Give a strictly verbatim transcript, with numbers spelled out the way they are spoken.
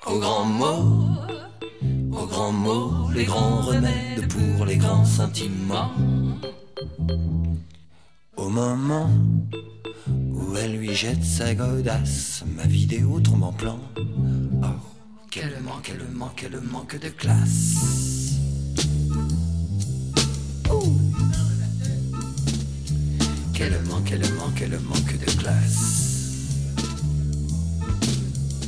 Aux grands mots, aux grands mots, les grands remèdes pour les grands sentiments. Au moment où elle lui jette sa godasse, ma vidéo tombe en plan. Oh, quel manque, quel manque, quel manque de classe. Quel manque, quel manque, quel manque de classe.